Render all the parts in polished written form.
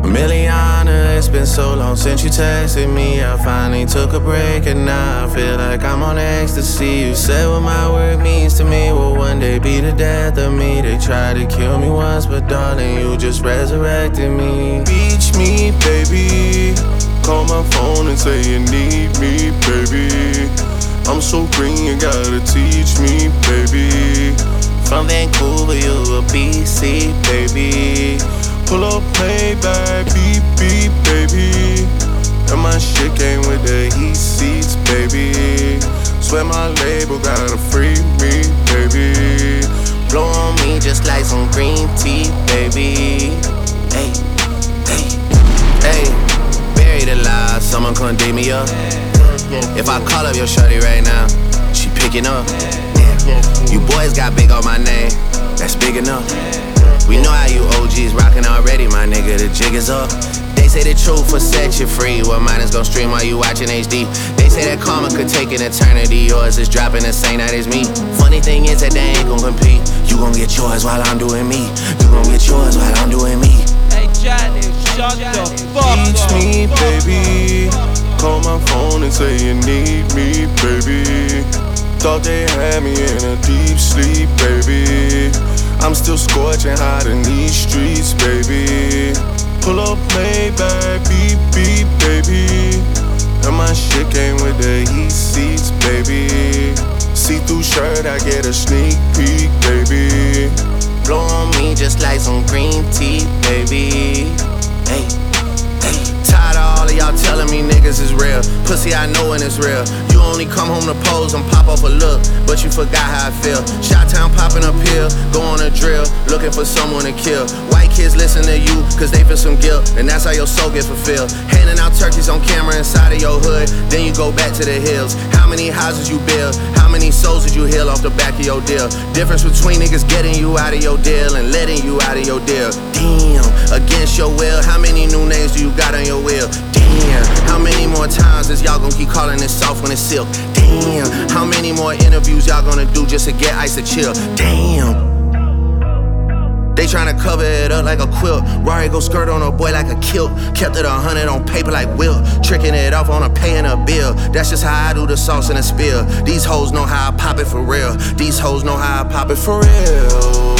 Miliana, it's been so long since you texted me. I finally took a break and now I feel like I'm on ecstasy. You said what my work means to me will one day be the death of me. They tried to kill me once, but darling, you just resurrected me. Reach me, baby. Call my phone and say you need me, baby. I'm so green, you gotta teach me, baby. From Vancouver, you a BC, baby. Pull up, play back, beep, beep, baby. And my shit came with the heat seats, baby. Swear my label gotta free me, baby. Blow on me just like some green tea, baby. Hey, hey, hey. Buried alive, someone come dig me up. If I call up your shorty right now, she picking up. You boys got big on my name, that's big enough. We know how you OGs rockin' already, my nigga, the jig is up. They say the truth will set you free, well mine is gon' stream while you watchin' HD. They say that karma could take an eternity, yours is dropping the same night as me. Funny thing is that they ain't gon' compete. You gon' get yours while I'm doing me. You gon' get yours while I'm doing me. Hey Johnny, shut the fuck up. Teach me, baby. Call my phone and say you need me, baby. Thought they had me in a deep sleep, baby. I'm still scorching hot in these streets, baby. Pull up, Maybach, beep, beep, baby. And my shit came with the heat seats, baby. See-through shirt, I get a sneak peek, baby. Blow on me just like some green tea, baby. Hey, hey. Tired of all of y'all telling me niggas is real. Pussy, I know when it's real. You only come home to pose and pop off a look, but you forgot how I feel. Shot-town popping up here, go on a drill, looking for someone to kill. White kids listen to you, cause they feel some guilt, and that's how your soul gets fulfilled. Handing out turkeys on camera inside of your hood, then you go back to the hills. How many houses you build? How many souls did you heal off the back of your deal? Difference between niggas getting you out of your deal and letting you out of your deal. Damn, against your will, how many new names do you got on your will? Damn, how many more times is y'all gonna keep calling it soft when it's silk? Damn, how many more interviews y'all gonna do just to get ice to chill? Damn. They tryna cover it up like a quilt. Rari go skirt on a boy like a kilt. Kept it 100 on paper like Wilt. Tricking it off on a paying a bill. That's just how I do the sauce in a spill. These hoes know how I pop it for real. These hoes know how I pop it for real.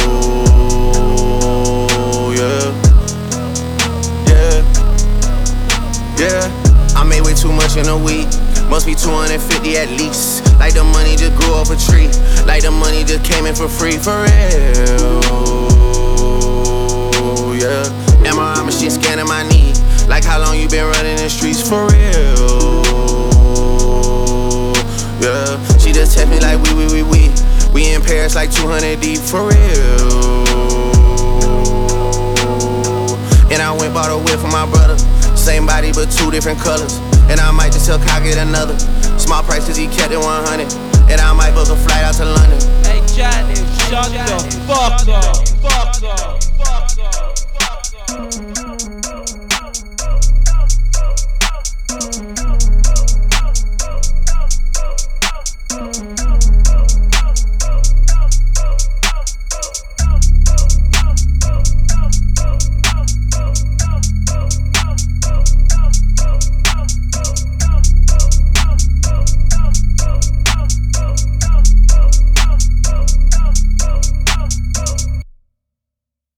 Yeah. Yeah. Yeah. I made way too much in a week. Must be 250 at least. Like the money just grew off a tree. Like the money just came in for free. For real. Yeah. MRI machine scanning my knee. Like how long you been running the streets? For real. Yeah. She just text me like we in Paris like 200 deep. For real. And I went bought a whip for my brother. Same body but two different colors. And I might just tell Kyle get another. Small price cause he kept it 100. And I might book a flight out to London. Hey Johnny, shut the fuck up.